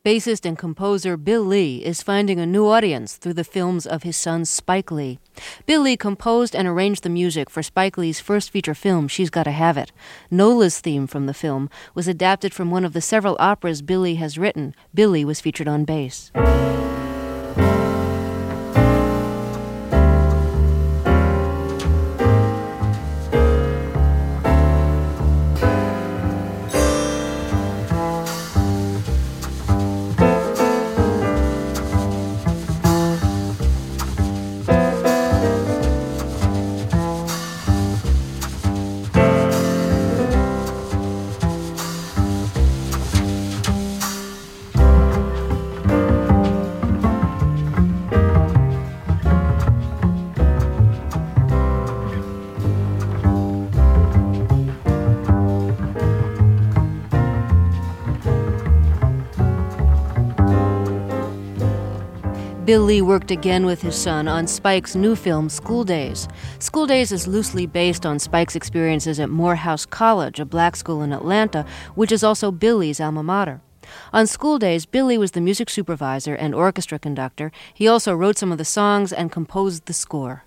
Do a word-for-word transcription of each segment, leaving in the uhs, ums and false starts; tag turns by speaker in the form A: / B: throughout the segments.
A: Bassist and composer Bill Lee is finding a new audience through the films of his son Spike Lee. Bill Lee composed and arranged the music for Spike Lee's first feature film, She's Gotta Have It. Nola's theme from the film was adapted from one of the several operas Bill Lee has written. Bill Lee was featured on bass. Bill Lee worked again with his son on Spike's new film, School Days. School Days is loosely based on Spike's experiences at Morehouse College, a black school in Atlanta, which is also Bill Lee's alma mater. On School Days, Bill Lee was the music supervisor and orchestra conductor. He also wrote some of the songs and composed the score.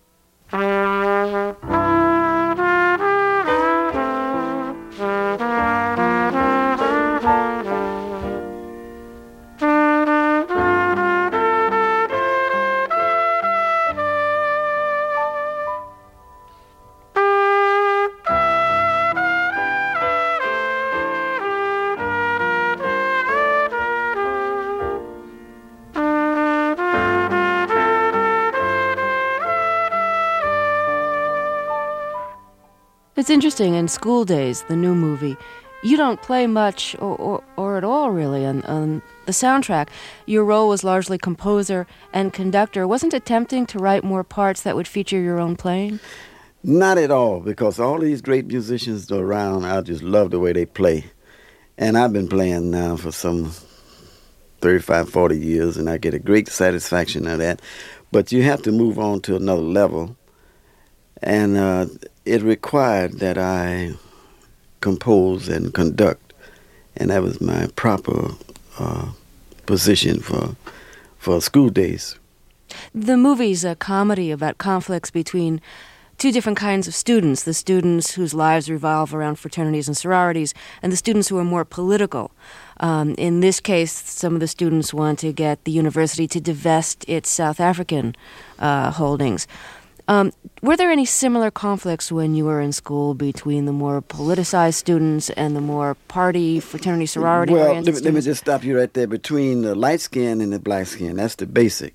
A: It's interesting, in School Days, the new movie, you don't play much or, or, or at all, really, on, on the soundtrack. Your role was largely composer and conductor. Wasn't it tempting to write more parts that would feature your own playing?
B: Not at all, because all these great musicians around, I just love the way they play. And I've been playing now for some thirty-five, forty years, and I get a great satisfaction out of that. But you have to move on to another level. And uh, it required that I compose and conduct, and that was my proper uh, position for for School Days.
A: The movie's a comedy about conflicts between two different kinds of students, the students whose lives revolve around fraternities and sororities, and the students who are more political. Um, in this case, some of the students want to get the university to divest its South African uh, holdings. Um, were there any similar conflicts when you were in school between the more politicized students and the more party, fraternity, sorority-oriented
B: well, let,
A: students?
B: let me just stop you right there. Between the light skin and the black skin, that's the basic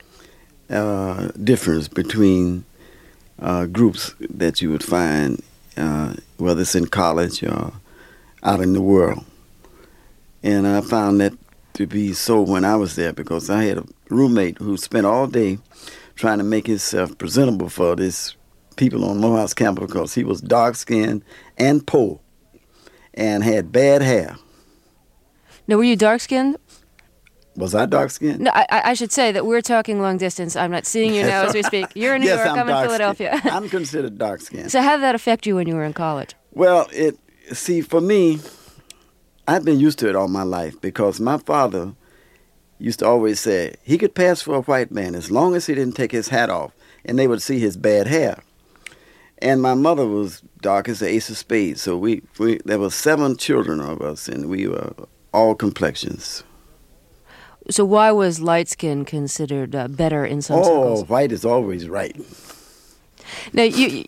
B: uh, difference between uh, groups that you would find, uh, whether it's in college or out in the world. And I found that to be so when I was there, because I had a roommate who spent all day trying to make himself presentable for this people on Morehouse campus, because he was dark-skinned and poor and had bad hair.
A: Now, were you dark-skinned?
B: Was I dark-skinned?
A: No, I, I should say that we're talking long distance. I'm not seeing you now as we speak. You're in New
B: yes,
A: York,
B: I'm,
A: I'm in Philadelphia.
B: I'm considered dark-skinned.
A: So how did that affect you when you were in college?
B: Well, it see, for me, I've been used to it all my life, because my father used to always say he could pass for a white man as long as he didn't take his hat off, and they would see his bad hair. And my mother was dark as the ace of spades, so we, we there were seven children of us, and we were all complexions.
A: So why was light skin considered uh, better in some
B: oh,
A: circles?
B: Oh, white is always right.
A: Now, you...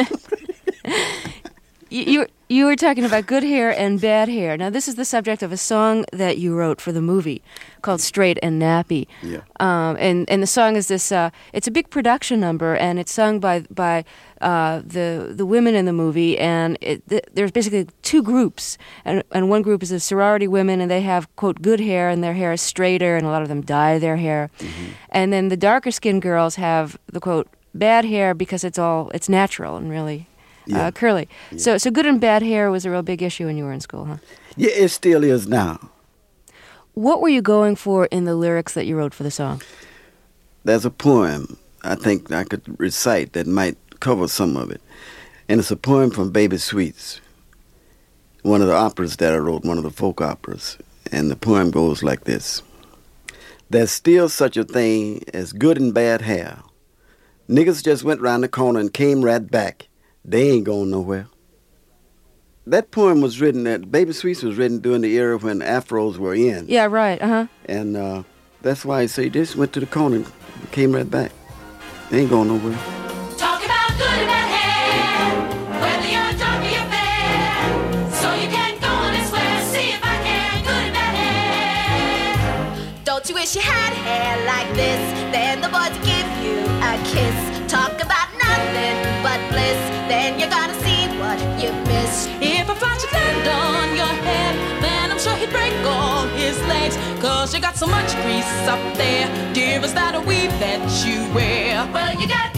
A: You you were talking about good hair and bad hair. Now, this is the subject of a song that you wrote for the movie called Straight and Nappy.
B: Yeah.
A: Um, and, and the song is this, uh, it's a big production number, and it's sung by by uh, the the women in the movie. And it, th- there's basically two groups. And, and one group is the sorority women, and they have, quote, good hair, and their hair is straighter, and a lot of them dye their hair. Mm-hmm. And then the darker-skinned girls have the, quote, bad hair because it's all, it's natural and really... Yeah. Uh, curly. Yeah. So so good and bad hair was a real big issue when you were in school, huh?
B: Yeah, it still is now.
A: What were you going for in the lyrics that you wrote for the song?
B: There's a poem I think I could recite that might cover some of it. And it's a poem from Baby Sweets, one of the operas that I wrote, one of the folk operas. And the poem goes like this. There's still such a thing as good and bad hair. Niggas just went round the corner and came right back. They ain't going nowhere. That poem was written, at Baby Sweets was written during the era when afros were in.
A: Yeah, right, uh-huh.
B: And uh, that's why I say this went to the corner and came right back. They ain't going nowhere.
C: Talk about good and bad hair, whether you're drunk or you're fair. So you can go on and swear, see if I can, good and bad hair. Don't you wish you had hair like this? Then the boys would give you a kiss. Talk about nothing but bliss, then you're gonna see what you missed. If a fly should land on your head, then I'm sure he'd break all his legs. Cause you got so much grease up there, dear, is that a weave that you wear? Well, you got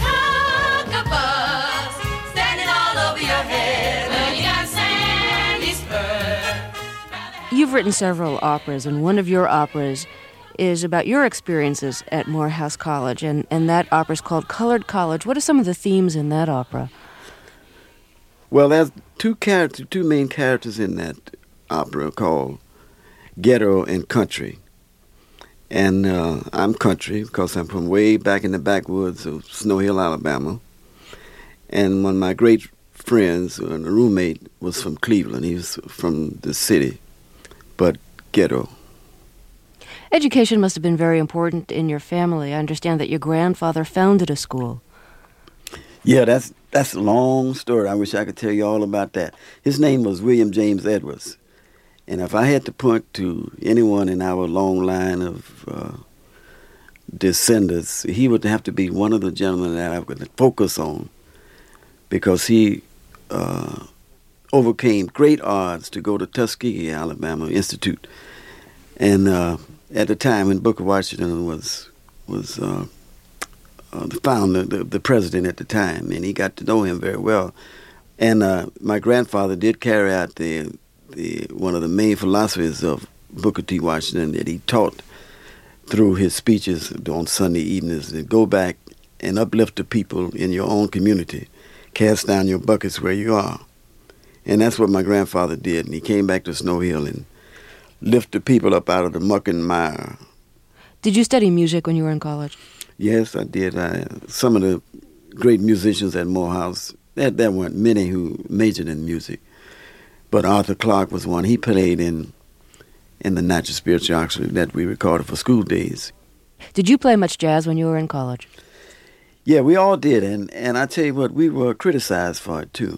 C: cockabus standing all over your head. Well, you got Sandy Spur.
A: You've written several operas, and one of your operas is about your experiences at Morehouse College, and, and that opera is called Colored College. What are some of the themes in that opera?
B: Well, there's two characters, two main characters in that opera called Ghetto and Country. And uh, I'm country because I'm from way back in the backwoods of Snow Hill, Alabama. And one of my great friends, and a roommate, was from Cleveland. He was from the city, but ghetto.
A: Education must have been very important in your family. I understand that your grandfather founded a school.
B: Yeah, that's that's a long story. I wish I could tell you all about that. His name was William James Edwards. And if I had to point to anyone in our long line of uh, descendants, he would have to be one of the gentlemen that I would focus on, because he uh, overcame great odds to go to Tuskegee, Alabama Institute. And uh, at the time when Booker Washington was was uh, uh, the founder, the, the president at the time, and he got to know him very well. And uh, my grandfather did carry out the the one of the main philosophies of Booker T. Washington that he taught through his speeches on Sunday evenings, to go back and uplift the people in your own community, cast down your buckets where you are. And that's what my grandfather did. And he came back to Snow Hill and lift the people up out of the muck and mire.
A: Did you study music when you were in college?
B: Yes, I did. I, some of the great musicians at Morehouse, there, there weren't many who majored in music, but Arthur Clarke was one. He played in in the Natural Spiritual Orchestra that we recorded for School Days.
A: Did you play much jazz when you were in college?
B: Yeah, we all did, and, and I tell you what, we were criticized for it too.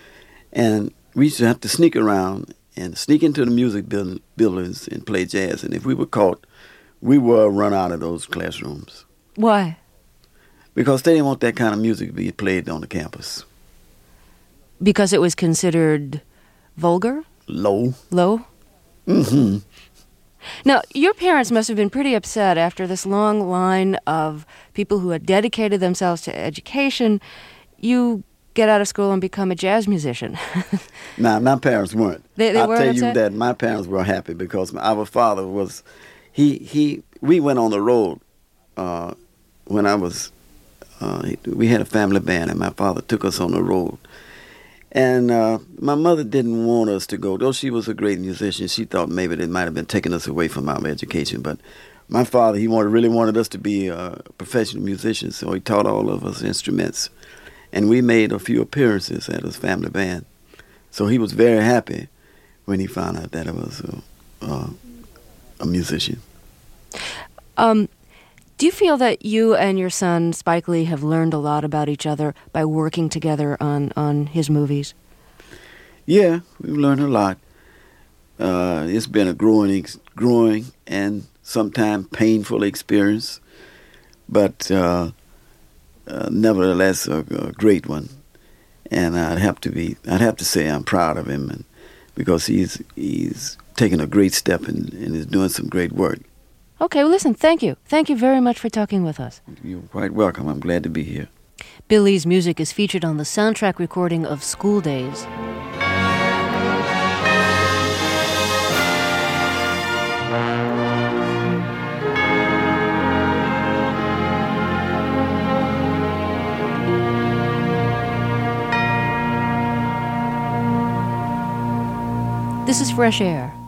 B: And we used to have to sneak around and sneak into the music build, buildings and play jazz. And if we were caught, we were run out of those classrooms.
A: Why?
B: Because they didn't want that kind of music to be played on the campus.
A: Because it was considered vulgar?
B: Low.
A: Low?
B: Mm-hmm.
A: Now, your parents must have been pretty upset after this long line of people who had dedicated themselves to education. You get out of school and become a jazz musician.
B: Nah, my parents weren't.
A: They, they
B: I'll
A: weren't
B: tell
A: upset?
B: you that my parents were happy because our father was, he, he, we went on the road uh, when I was, uh, we had a family band and my father took us on the road. And uh, my mother didn't want us to go. Though she was a great musician, she thought maybe they might have been taking us away from our education. But my father, he wanted, really wanted us to be uh, professional musicians, so he taught all of us instruments. And we made a few appearances at his family band. So he was very happy when he found out that I was a, uh, a musician.
A: Um, do you feel that you and your son, Spike Lee, have learned a lot about each other by working together on, on his movies?
B: Yeah, we've learned a lot. Uh, it's been a growing, ex- growing and sometimes painful experience, but uh, uh, nevertheless a, a great one. And I'd have to be, I'd have to say I'm proud of him, and because he's he's taken a great step and, and is doing some great work.
A: Okay, well, listen, thank you. Thank you very much for talking with us.
B: You're quite welcome. I'm glad to be here.
A: Bill Lee's music is featured on the soundtrack recording of School Days. This is Fresh Air.